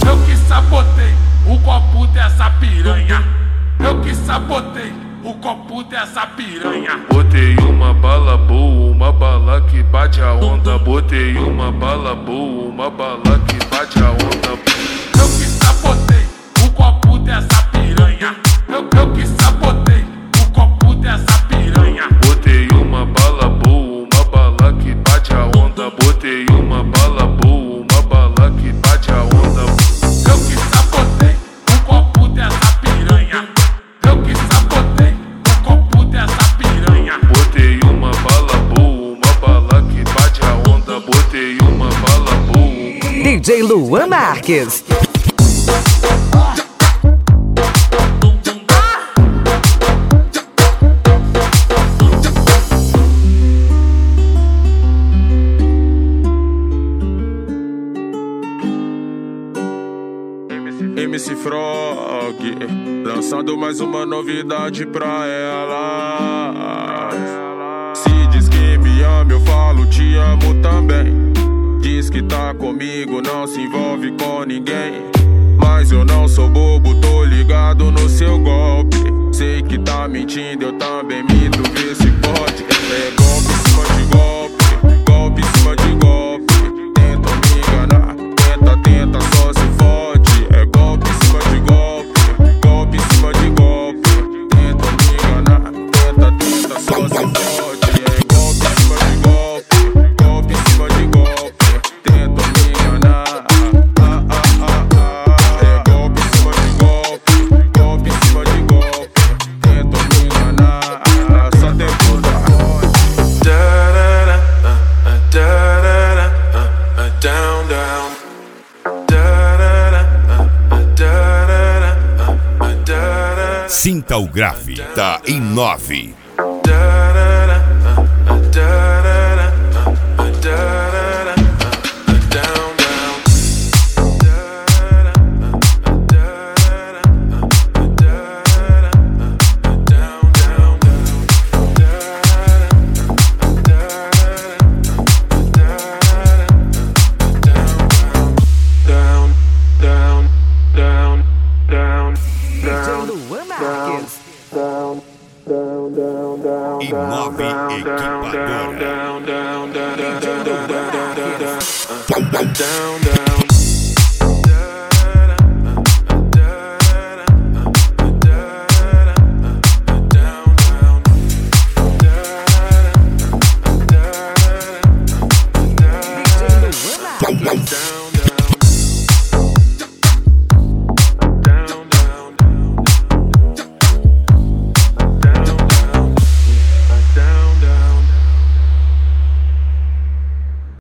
Eu que sabotei o copo dessa piranha. Eu que sabotei o copo dessa piranha. Botei uma bala boa, uma bala que bate a onda. Botei uma bala boa, uma bala que bate a onda. Eu que sabotei o copo dessa piranha. Eu que sabotei o copo dessa piranha. Botei uma bala boa, uma bala que bate a onda. Botei uma bala boa, uma bala que bate a onda. Eu que sabotei o copo dessa piranha. Eu que sabotei o copo dessa piranha. Botei uma bala boa, uma bala que bate a onda. Botei uma bala boa. DJ Luan Marques. MC Frog, lançando mais uma novidade pra ela. Se diz que me ama, eu falo te amo também. Diz que tá comigo, não se envolve com ninguém. Mas eu não sou bobo, tô ligado no seu golpe. Sei que tá mentindo, eu também minto, vê se pode. É golpe em cima de golpe, golpe em cima de golpe. Tenta me enganar, tenta, só se fode. É golpe em cima de golpe, golpe em cima de golpe. Tenta me enganar, tenta, só se fode. É golpe em cima de golpe, golpe em cima de golpe. Tenta me enganar, é golpe em cima de golpe, golpe em cima de golpe. Tenta me enganar, só tempo da down, down. Sinta o grave, tá em 9. E 9 equipadora. Down.